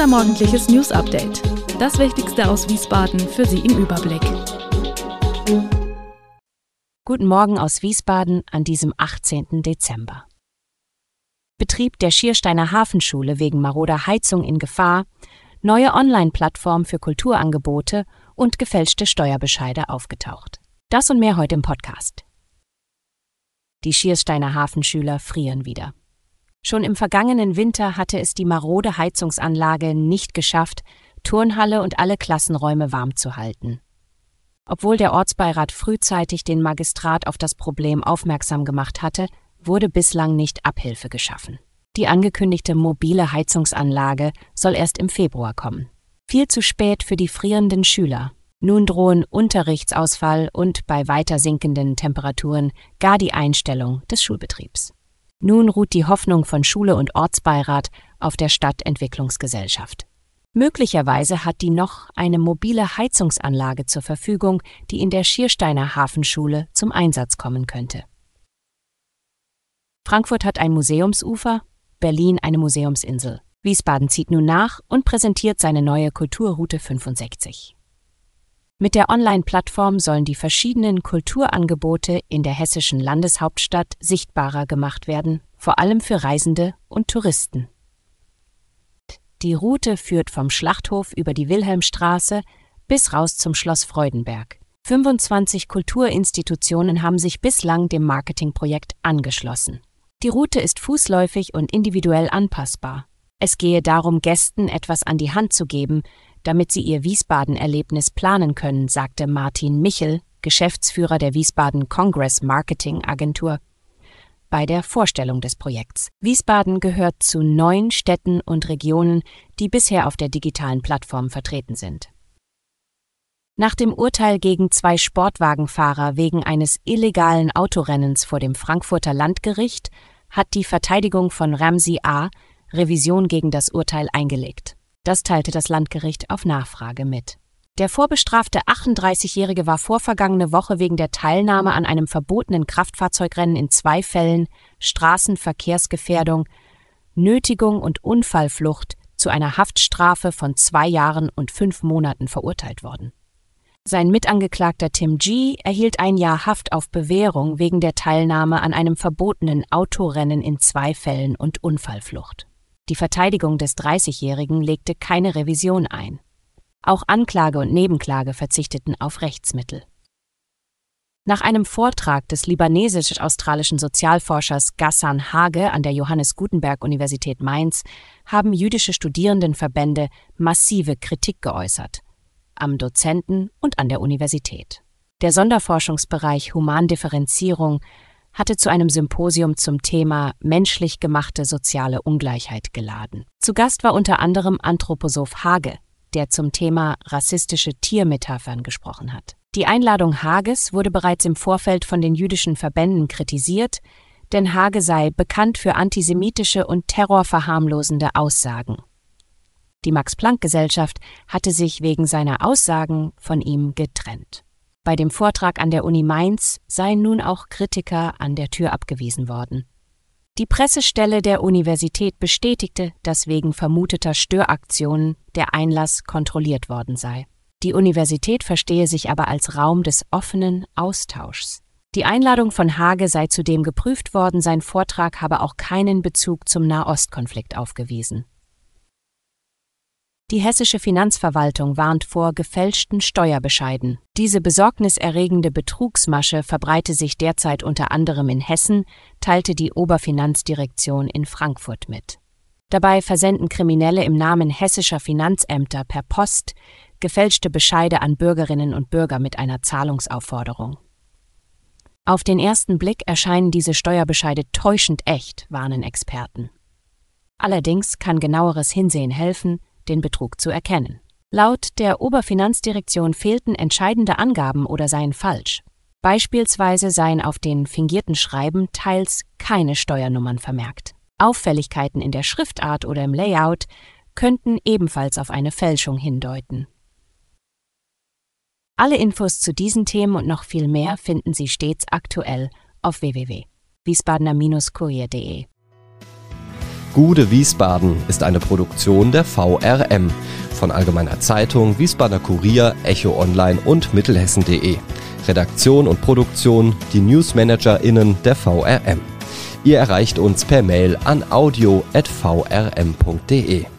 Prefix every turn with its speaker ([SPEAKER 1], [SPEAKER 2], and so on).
[SPEAKER 1] Unser morgendliches News-Update. Das Wichtigste aus Wiesbaden für Sie im Überblick.
[SPEAKER 2] Guten Morgen aus Wiesbaden an diesem 18. Dezember. Betrieb der Schiersteiner Hafenschule wegen maroder Heizung in Gefahr, neue Online-Plattform für Kulturangebote und gefälschte Steuerbescheide aufgetaucht. Das und mehr heute im Podcast. Die Schiersteiner Hafenschüler frieren wieder. Schon im vergangenen Winter hatte es die marode Heizungsanlage nicht geschafft, Turnhalle und alle Klassenräume warm zu halten. Obwohl der Ortsbeirat frühzeitig den Magistrat auf das Problem aufmerksam gemacht hatte, wurde bislang nicht Abhilfe geschaffen. Die angekündigte mobile Heizungsanlage soll erst im Februar kommen. Viel zu spät für die frierenden Schüler. Nun drohen Unterrichtsausfall und bei weiter sinkenden Temperaturen gar die Einstellung des Schulbetriebs. Nun ruht die Hoffnung von Schule und Ortsbeirat auf der Stadtentwicklungsgesellschaft. Möglicherweise hat die noch eine mobile Heizungsanlage zur Verfügung, die in der Schiersteiner Hafenschule zum Einsatz kommen könnte. Frankfurt hat ein Museumsufer, Berlin eine Museumsinsel. Wiesbaden zieht nun nach und präsentiert seine neue Kulturroute 65. Mit der Online-Plattform sollen die verschiedenen Kulturangebote in der hessischen Landeshauptstadt sichtbarer gemacht werden, vor allem für Reisende und Touristen. Die Route führt vom Schlachthof über die Wilhelmstraße bis raus zum Schloss Freudenberg. 25 Kulturinstitutionen haben sich bislang dem Marketingprojekt angeschlossen. Die Route ist fußläufig und individuell anpassbar. Es gehe darum, Gästen etwas an die Hand zu geben, damit sie ihr Wiesbaden-Erlebnis planen können, sagte Martin Michel, Geschäftsführer der Wiesbaden Congress Marketing Agentur, bei der Vorstellung des Projekts. Wiesbaden gehört zu 9 Städten und Regionen, die bisher auf der digitalen Plattform vertreten sind. Nach dem Urteil gegen 2 Sportwagenfahrer wegen eines illegalen Autorennens vor dem Frankfurter Landgericht hat die Verteidigung von Ramsey A. Revision gegen das Urteil eingelegt. Das teilte das Landgericht auf Nachfrage mit. Der vorbestrafte 38-Jährige war vorvergangene Woche wegen der Teilnahme an einem verbotenen Kraftfahrzeugrennen in 2 Fällen Straßenverkehrsgefährdung, Nötigung und Unfallflucht zu einer Haftstrafe von 2 Jahren und 5 Monaten verurteilt worden. Sein Mitangeklagter Tim G. erhielt 1 Jahr Haft auf Bewährung wegen der Teilnahme an einem verbotenen Autorennen in 2 Fällen und Unfallflucht. Die Verteidigung des 30-Jährigen legte keine Revision ein. Auch Anklage und Nebenklage verzichteten auf Rechtsmittel. Nach einem Vortrag des libanesisch-australischen Sozialforschers Ghassan Hage an der Johannes Gutenberg-Universität Mainz haben jüdische Studierendenverbände massive Kritik geäußert, am Dozenten und an der Universität. Der Sonderforschungsbereich Humandifferenzierung hatte zu einem Symposium zum Thema menschlich gemachte soziale Ungleichheit geladen. Zu Gast war unter anderem Anthroposoph Hage, der zum Thema rassistische Tiermetaphern gesprochen hat. Die Einladung Hages wurde bereits im Vorfeld von den jüdischen Verbänden kritisiert, denn Hage sei bekannt für antisemitische und terrorverharmlosende Aussagen. Die Max-Planck-Gesellschaft hatte sich wegen seiner Aussagen von ihm getrennt. Bei dem Vortrag an der Uni Mainz seien nun auch Kritiker an der Tür abgewiesen worden. Die Pressestelle der Universität bestätigte, dass wegen vermuteter Störaktionen der Einlass kontrolliert worden sei. Die Universität verstehe sich aber als Raum des offenen Austauschs. Die Einladung von Hage sei zudem geprüft worden, sein Vortrag habe auch keinen Bezug zum Nahostkonflikt aufgewiesen. Die hessische Finanzverwaltung warnt vor gefälschten Steuerbescheiden. Diese besorgniserregende Betrugsmasche verbreite sich derzeit unter anderem in Hessen, teilte die Oberfinanzdirektion in Frankfurt mit. Dabei versenden Kriminelle im Namen hessischer Finanzämter per Post gefälschte Bescheide an Bürgerinnen und Bürger mit einer Zahlungsaufforderung. Auf den ersten Blick erscheinen diese Steuerbescheide täuschend echt, warnen Experten. Allerdings kann genaueres Hinsehen helfen, den Betrug zu erkennen. Laut der Oberfinanzdirektion fehlten entscheidende Angaben oder seien falsch. Beispielsweise seien auf den fingierten Schreiben teils keine Steuernummern vermerkt. Auffälligkeiten in der Schriftart oder im Layout könnten ebenfalls auf eine Fälschung hindeuten. Alle Infos zu diesen Themen und noch viel mehr finden Sie stets aktuell auf www.wiesbadener-kurier.de.
[SPEAKER 3] Gude Wiesbaden ist eine Produktion der VRM von Allgemeiner Zeitung, Wiesbadener Kurier, Echo Online und Mittelhessen.de. Redaktion und Produktion die NewsmanagerInnen der VRM. Ihr erreicht uns per Mail an audio@vrm.de.